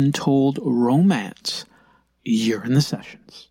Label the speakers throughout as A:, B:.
A: Untold Romance. You're in the sessions.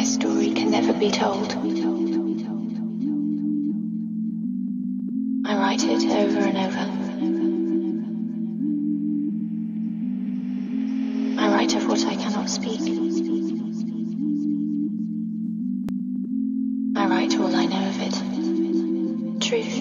B: story can never be told. I write it over and over. I write of what I cannot speak. I write all I know of it. Truth.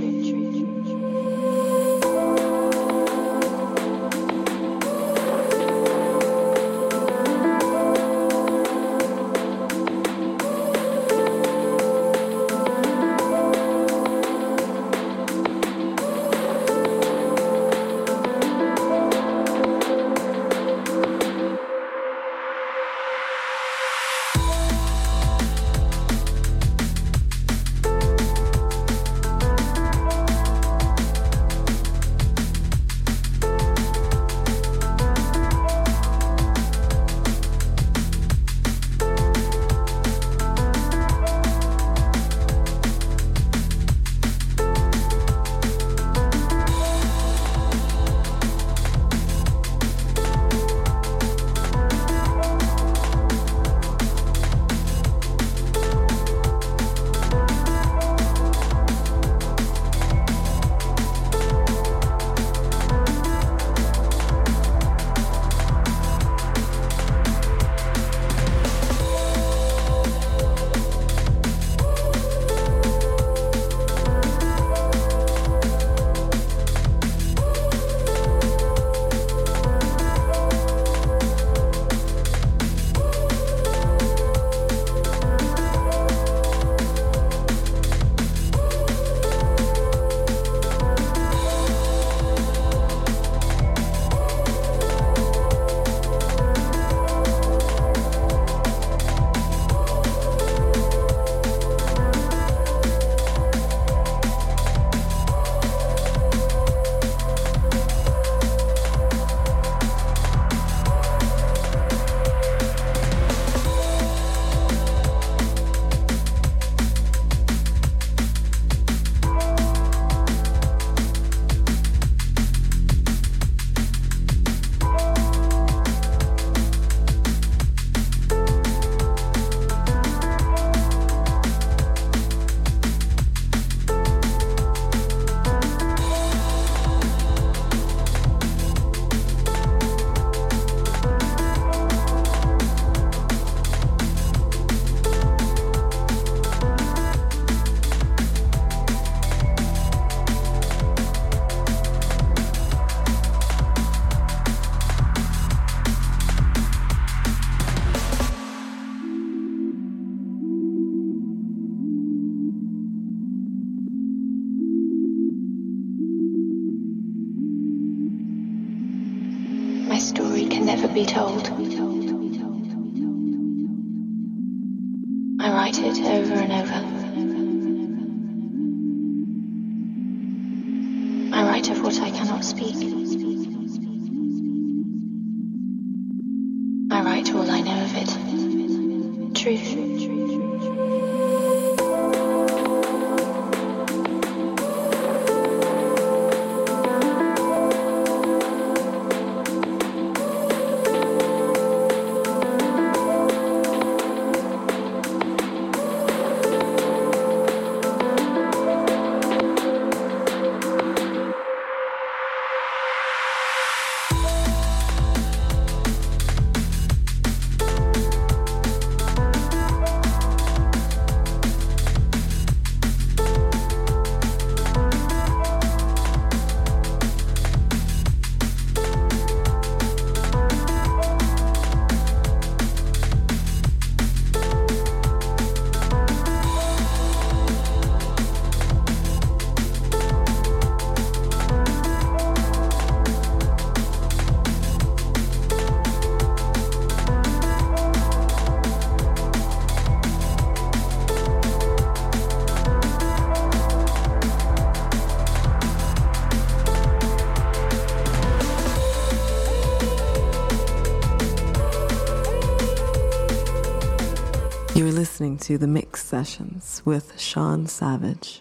B: My story can never be told. I write it over and over. I write of what I cannot speak. I write all I know of it. Truth.
C: You're listening to The Mix Sessions with Sean Savage.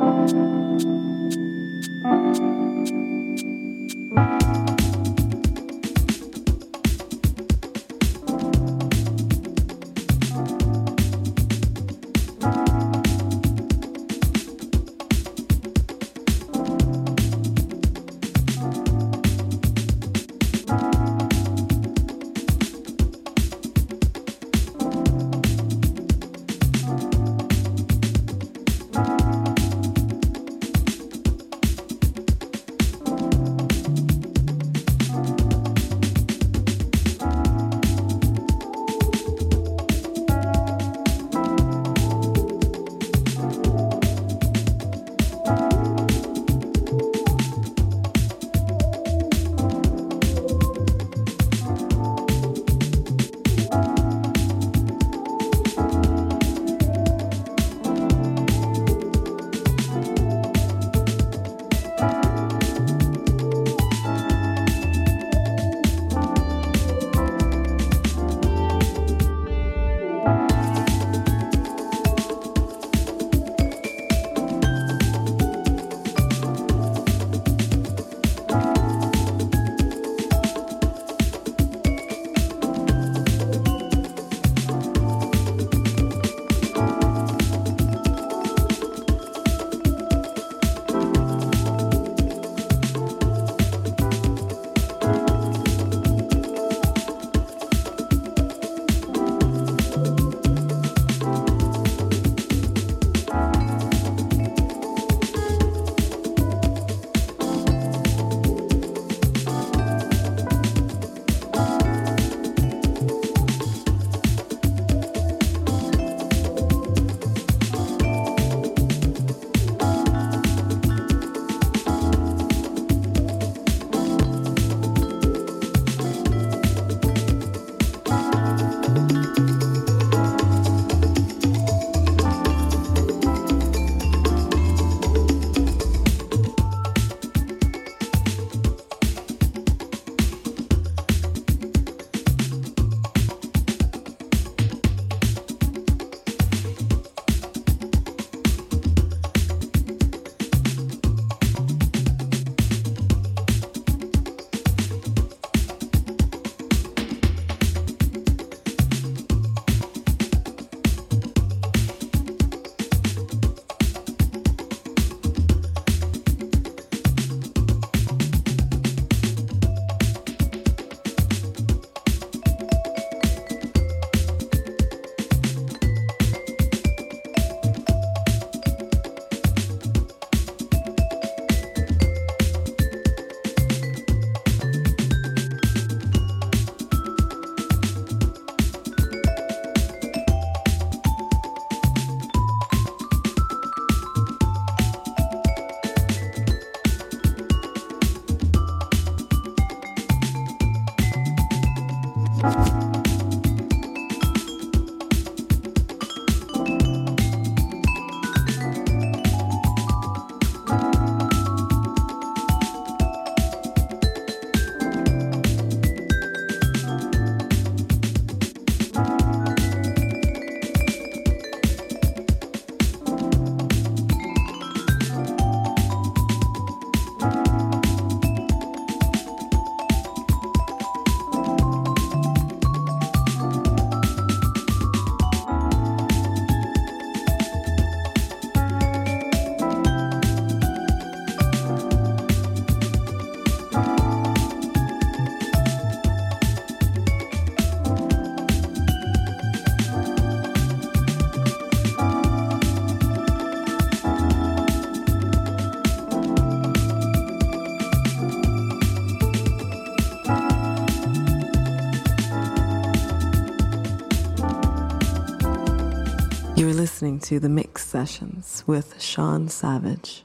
C: You're listening to The Mix Sessions with Sean Savage.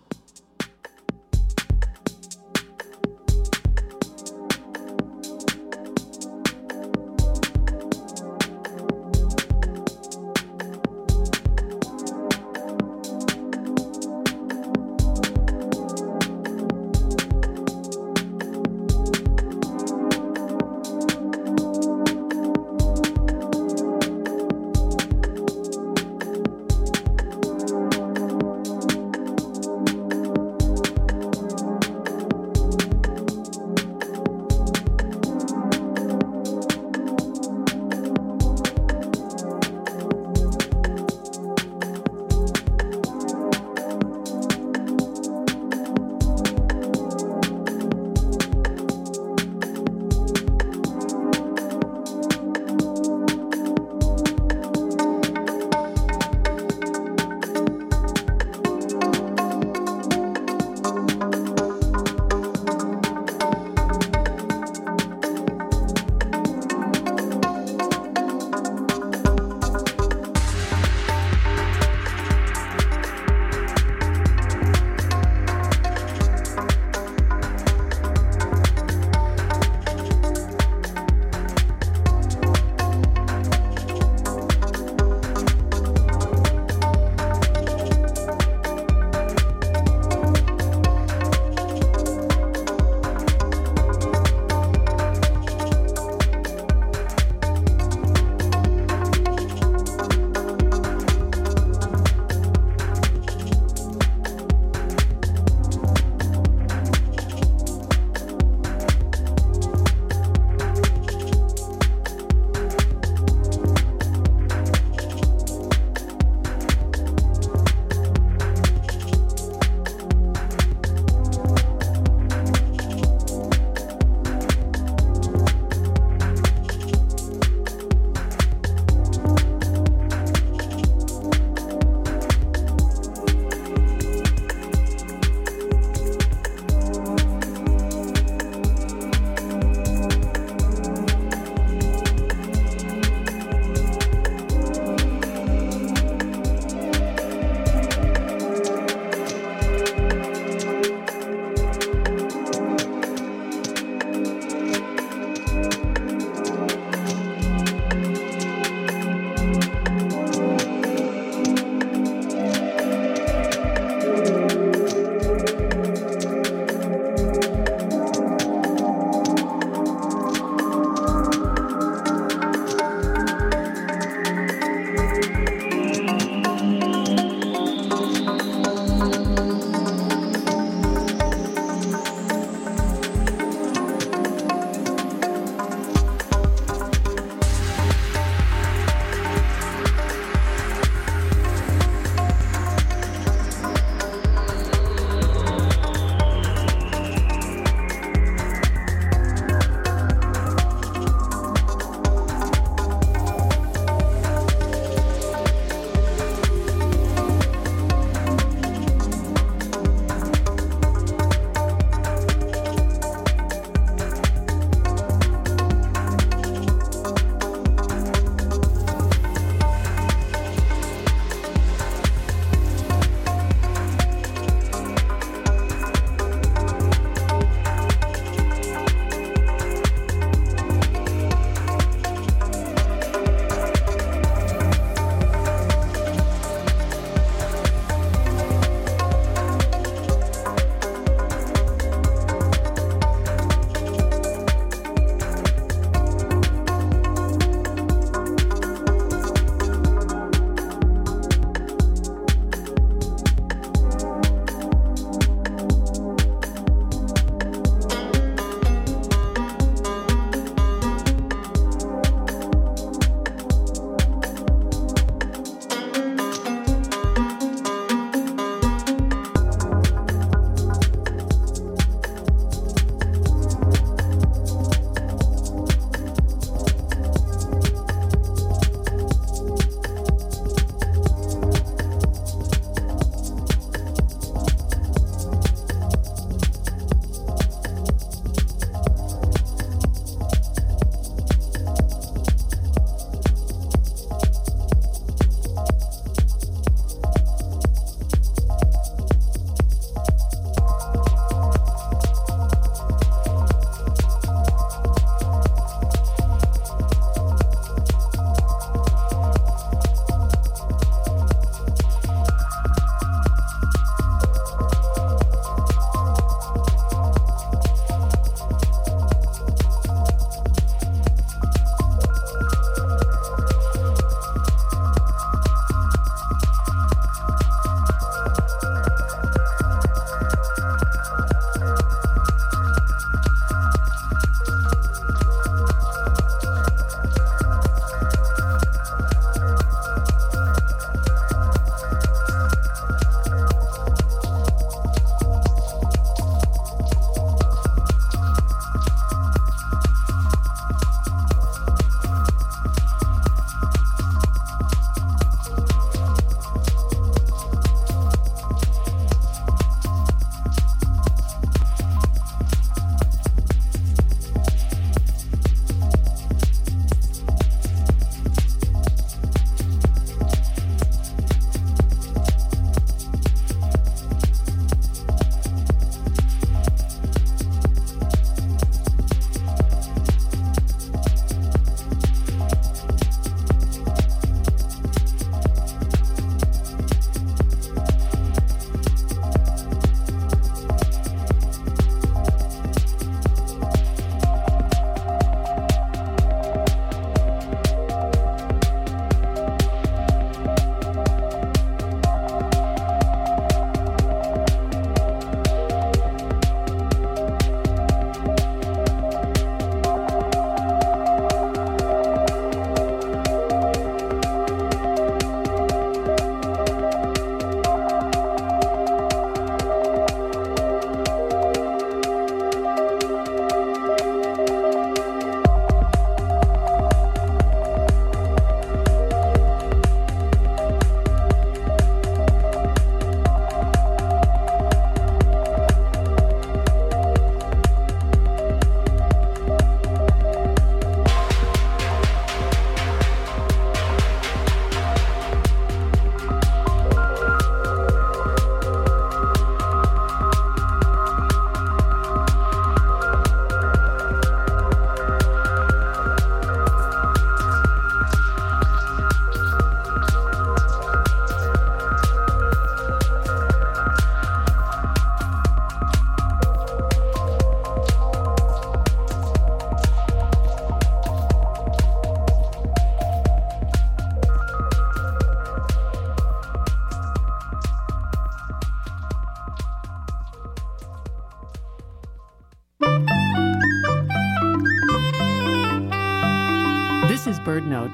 D: bird note.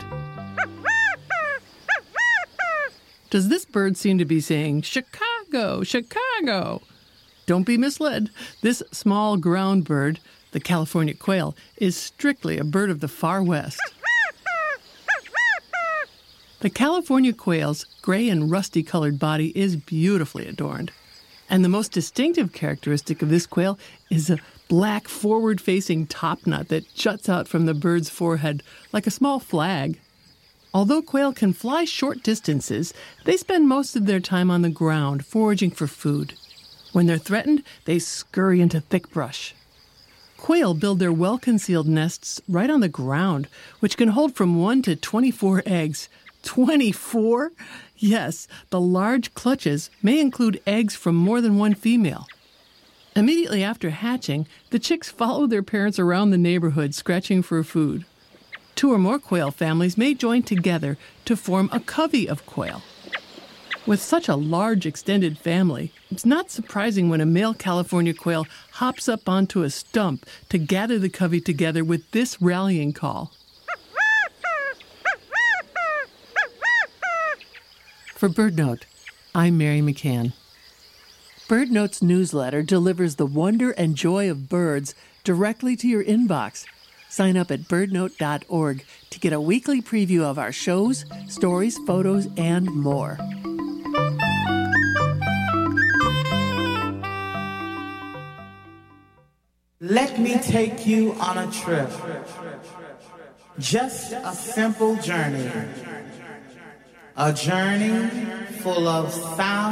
D: Does this bird seem to be saying, Chicago, Chicago? Don't be misled. This small ground bird, the California quail, is strictly a bird of the far west. The California quail's gray and rusty-colored body is beautifully adorned. And the most distinctive characteristic of this quail is a black forward-facing topknot that juts out from the bird's forehead like a small flag. Although quail can fly short distances, they spend most of their time on the ground foraging for food. When they're threatened, they scurry into thick brush. Quail build their well-concealed nests right on the ground, which can hold from 1 to 24 eggs. 24? Yes, the large clutches may include eggs from more than one female. Immediately after hatching, the chicks follow their parents around the neighborhood, scratching for food. 2 or more quail families may join together to form a covey of quail. With such a large extended family, it's not surprising when a male California quail hops up onto a stump to gather the covey together with this rallying call. For BirdNote, I'm Mary McCann. BirdNote's newsletter delivers the wonder and joy of birds directly to your inbox. Sign up at birdnote.org to get a weekly preview of our shows, stories, photos, and more.
E: Let me take you on a trip. Just a simple journey. A journey full of sound.